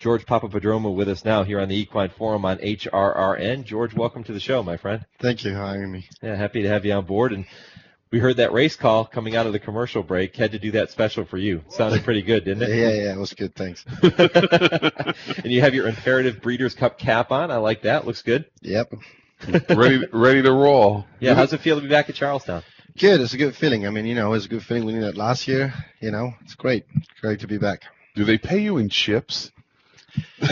George Papapadroma with us now here on the Equine Forum on HRRN. George, welcome to the show, my friend. Thank you for having me. Yeah, happy to have you on board. And we heard that race call coming out of the commercial break. Had to do that special for you. Sounded pretty good, didn't it? Yeah, it was good. Thanks. And you have your Imperative Breeders' Cup cap on. I like that. Looks good. Yep. ready to roll. Yeah, how's it feel to be back at Charlestown? Good. It's a good feeling. I mean, it was a good feeling winning that last year. It's great. Great to be back. Do they pay you in chips? You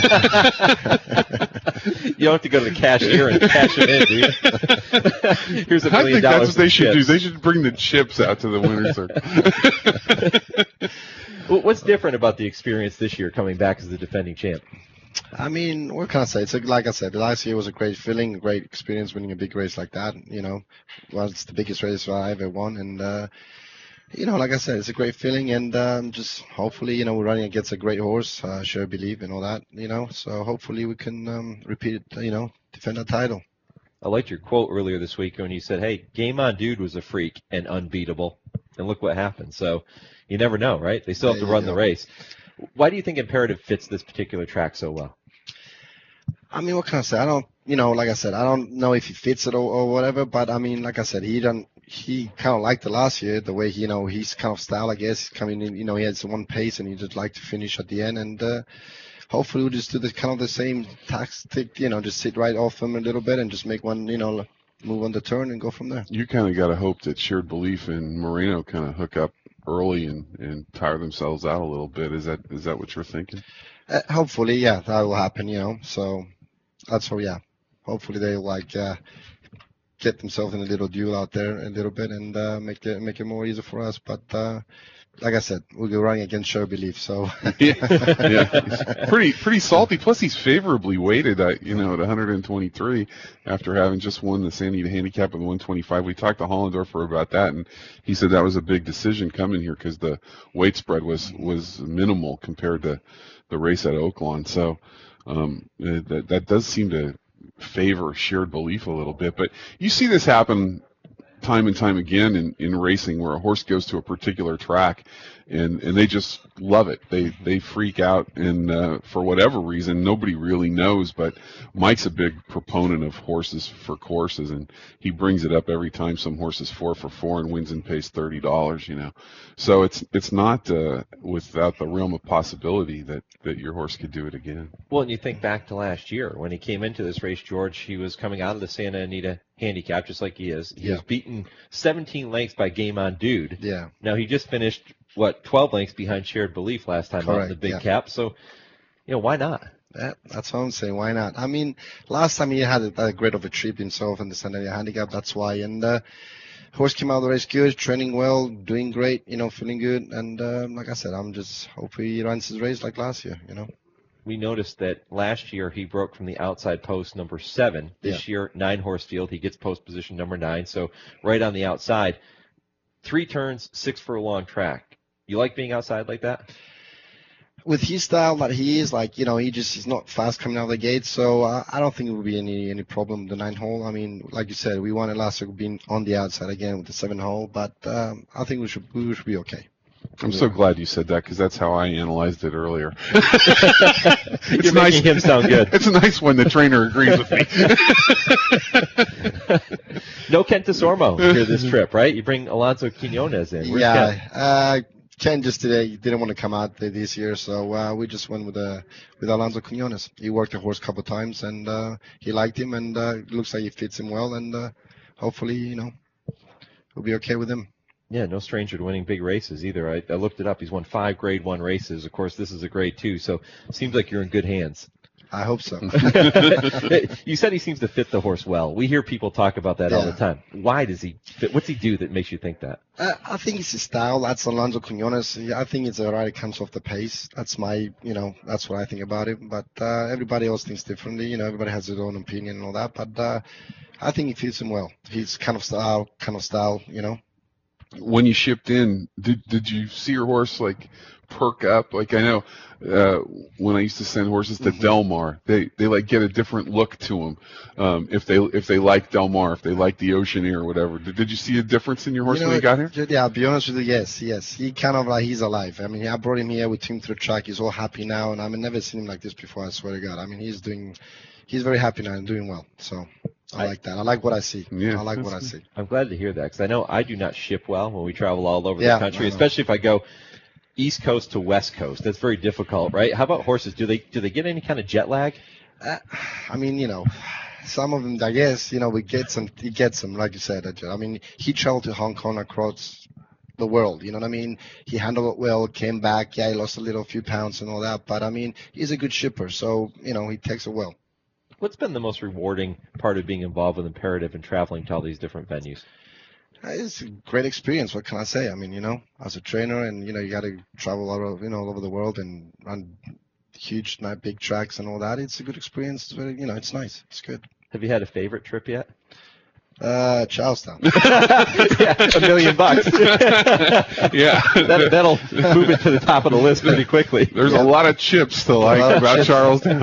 don't have to go to the cashier and cash it in, do you? Here's $1 million. I think that's what they should do. Chips. They should bring the chips out to the winner's circle. Well, what's different about the experience this year coming back as the defending champ? I mean, what can I say? Like I said, the last year was a great feeling, a great experience winning a big race like that. Well, it's the biggest race I ever won. And, like I said, it's a great feeling. And just hopefully, we're running against a great horse, Sure Believe and all that, So hopefully we can repeat it, defend our title. I liked your quote earlier this week when you said, hey, Game On Dude was a freak and unbeatable. And look what happened. So you never know, right? They still have to run the race. Why do you think Imperative fits this particular track so well? I mean, what can I say? I don't, like I said, I don't know if he fits it or whatever, but I mean, like I said, he kind of liked it last year, the way, his kind of style, I guess, coming in, he has one pace and he just like to finish at the end. And hopefully we'll just do the kind of the same tactic, just sit right off him a little bit and just make one, move on the turn and go from there. You kind of got to hope that Shared Belief and Moreno kind of hook up early and tire themselves out a little bit. Is that what you're thinking? Hopefully, yeah, that will happen, So that's what, yeah. Hopefully they'll get themselves in a little duel out there a little bit and make it more easy for us. But like I said, we'll be running against Sure Belief, so yeah, he's pretty salty. Plus, he's favorably weighted at 123 after having just won the San Anita Handicap with 125. We talked to Hollendorfer about that, and he said that was a big decision coming here because the weight spread was minimal compared to the race at Oaklawn. So that does seem to favor Shared Belief a little bit. But you see this happen time and time again in racing where a horse goes to a particular track and they just love it. They freak out, and for whatever reason, nobody really knows, but Mike's a big proponent of horses for courses, and he brings it up every time some horse is 4 for 4 and wins and pays $30, So it's not without the realm of possibility that your horse could do it again. Well, and you think back to last year when he came into this race, George, he was coming out of the Santa Anita Handicap just like he is. He was beaten 17 lengths by Game On Dude. Yeah. Now he just finished 12 lengths behind Shared Belief last time out in the big cap. So, why not? That's what I'm saying. Why not? I mean, last time he had a great of a trip himself in the Santa Anita Handicap. That's why. And horse came out of the race good, training well, doing great. Feeling good. And like I said, I'm just hoping he runs his race like last year. We noticed that last year he broke from the outside post number 7. This year, 9-horse field, he gets post position number 9, so right on the outside. 3 turns, 6 furlong track. You like being outside like that? With his style that he is, he's not fast coming out of the gate, so I don't think it will be any problem with the 9 hole. I mean, like you said, we won it last year being on the outside again with the 7 hole, but I think we should be okay. I'm so glad you said that because that's how I analyzed it earlier. You're making him sound good. It's nice when the trainer agrees with me. No Ken Desormo here this trip, right? You bring Alonso Quinones in. Where's Ken just today didn't want to come out this year, so we just went with Alonso Quinones. He worked the horse a couple of times, and he liked him, and it looks like he fits him well, and hopefully, we'll be okay with him. Yeah, no stranger to winning big races either. I looked it up. He's won 5 Grade 1 races. Of course, this is a Grade 2, so it seems like you're in good hands. I hope so. You said he seems to fit the horse well. We hear people talk about that all the time. Why does he fit? What's he do that makes you think that? I think it's his style. That's Alonso Quinones. I think it's a ride that comes off the pace. That's my, that's what I think about it. But everybody else thinks differently. Everybody has their own opinion and all that. But I think he fits him well. He's kind of style, when you shipped in, did you see your horse like perk up? Like I know when I used to send horses to Del Mar, they like get a different look to them. If they like Del Mar, if they like the ocean air or whatever. Did you see a difference in your horse when you got here? Yeah, I'll be honest with you. Yes. He kind of like he's alive. I mean, I brought him here with him through the track. He's all happy now, and I've never seen him like this before. I swear to God. I mean, he's very happy now and doing well. So. I like that. I like what I see. Yeah, I like what I see. I'm glad to hear that because I know I do not ship well when we travel all over the country, especially if I go East Coast to West Coast. That's very difficult, right? How about horses? Do they get any kind of jet lag? I mean, some of them, I guess, he gets them, like you said. I mean, he traveled to Hong Kong across the world, you know what I mean? He handled it well, came back. Yeah, he lost a few pounds and all that, but I mean, he's a good shipper, so, he takes it well. What's been the most rewarding part of being involved with Imperative and traveling to all these different venues? It's a great experience. What can I say? I mean, as a trainer, and you got to travel all over the world and run huge, big tracks and all that. It's a good experience. It's very, it's nice. It's good. Have you had a favorite trip yet? Charlestown. Yeah, $1 million. Yeah, that'll move it to the top of the list pretty quickly. There's a lot of chips to like about Charlestown.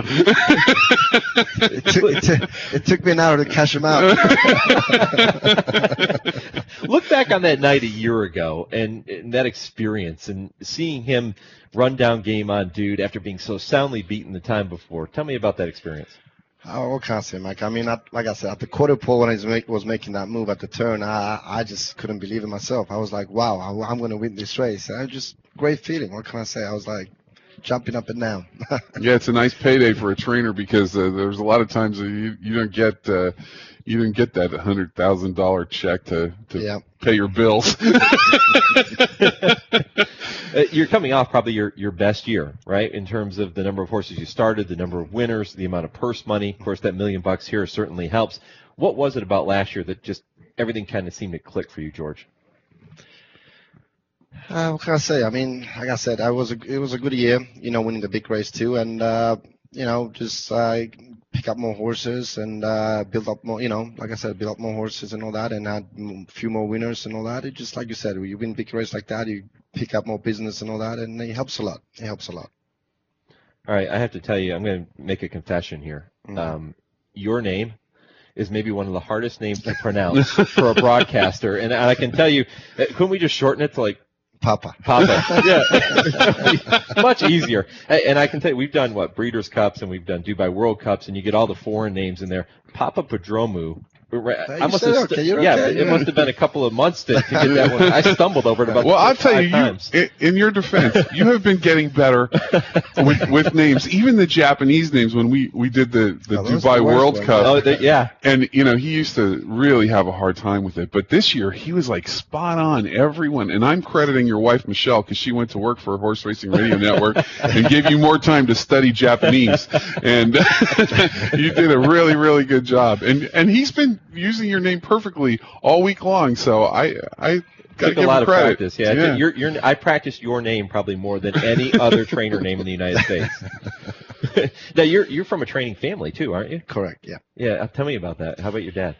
It took me an hour to cash them out. Look back on that night a year ago and that experience and seeing him run down Game On Dude after being so soundly beaten the time before. Tell me about that experience. Oh, what can I say, Mike? I mean, like I said, at the quarter pole when he was making that move at the turn, I just couldn't believe it myself. I was like, wow, I'm going to win this race. I just great feeling. What can I say? I was like jumping up and down. Yeah, it's a nice payday for a trainer because there's a lot of times that you don't get that $100,000 check to pay your bills. You're coming off probably your best year, right? In terms of the number of horses you started, the number of winners, the amount of purse money. Of course, that $1 million here certainly helps. What was it about last year that just everything kind of seemed to click for you, George? What can I say? I mean, like I said, it was a good year, winning the big race too, and just pick up more horses and build up more, like I said, build up more horses and all that, and had a few more winners and all that. It just like you said, when you win big race like that, you pick up more business and all that, and it helps a lot. All right, I have to tell you, I'm going to make a confession here. Mm-hmm. Your name is maybe one of the hardest names to pronounce for a broadcaster, and I can tell you, couldn't we just shorten it to like Papa. Yeah. Much easier. And I can tell you, we've done Breeders' Cups and we've done Dubai World Cups, and you get all the foreign names in there. Papa Padromu. I must have it must have been a couple of months to get that one. I stumbled over it about I'll tell you, times. In your defense, you have been getting better with names, even the Japanese names when we did the Dubai World Cup. Oh, yeah. And, he used to really have a hard time with it. But this year, he was like spot on, everyone. And I'm crediting your wife, Michelle, because she went to work for Horse Racing Radio Network and gave you more time to study Japanese. And you did a really, really good job. And he's been using your name perfectly all week long, so I got to give him credit. Practice. Yeah. I practiced your name probably more than any other trainer name in the United States. Now you're from a training family too, aren't you? Correct. Yeah. Yeah. Tell me about that. How about your dad?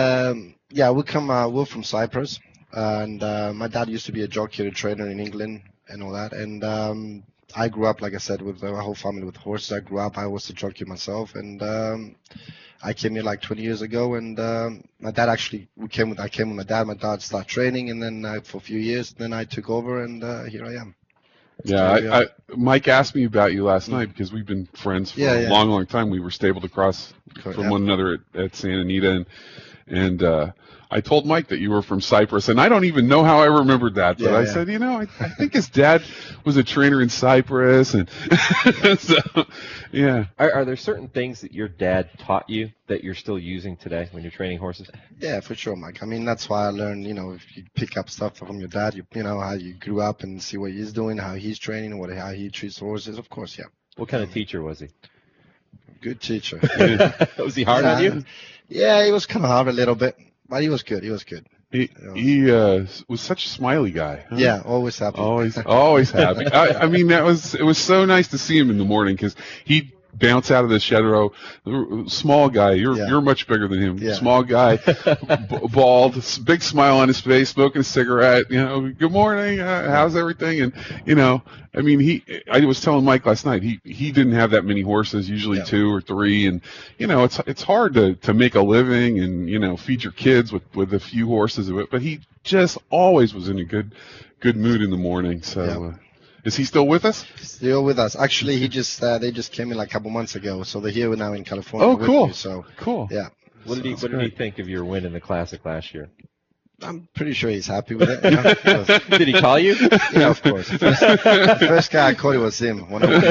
We're from Cyprus, and my dad used to be a jockey and a trainer in England and all that, and I grew up, like I said, with my whole family with horses. I grew up. I was a jockey myself, and I came here like 20 years ago, and my dad I came with my dad. My dad started training, and then for a few years, then I took over, and here I am. Yeah, Mike asked me about you last night because we've been friends for a long, long time. We were stabled across from one another at Santa Anita, and I told Mike that you were from Cyprus, and I don't even know how I remembered that, but I said, I think his dad was a trainer in Cyprus, and so, yeah. Are there certain things that your dad taught you that you're still using today when you're training horses? Yeah, for sure, Mike. I mean, that's why I learned, if you pick up stuff from your dad, you know, how you grew up and see what he's doing, how he's training, how he treats horses, of course, yeah. What kind of teacher was he? Good teacher. Was he hard on you? Yeah, he was kind of hard a little bit. But he was good. He was such a smiley guy. Huh? Yeah, always happy. Always happy. I mean, it was so nice to see him in the morning because he bounce out of the shed row. Small guy, you're much bigger than him. Yeah. Small guy, bald, big smile on his face, smoking a cigarette. Good morning. How's everything? And I mean, I was telling Mike last night, he didn't have that many horses, usually 2 or 3, and it's hard to make a living and feed your kids with a few horses of it. But he just always was in a good mood in the morning. So. Is he still with us? Still with us. Actually, they just came in like a couple months ago, so they're here now in California. Oh, cool. With me, so cool. Yeah. What did he think of your win in the Classic last year? I'm pretty sure he's happy with it. Did he call you? Yeah, of course. The first guy I called was him.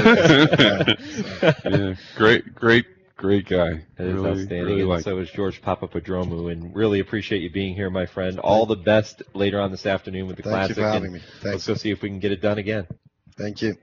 Yeah, great guy. It is really, outstanding. Really and so is George Papapadromou, and really appreciate you being here, my friend. All the best later on this afternoon with the Thank Classic. you for having me. Let's go see if we can get it done again. Thank you.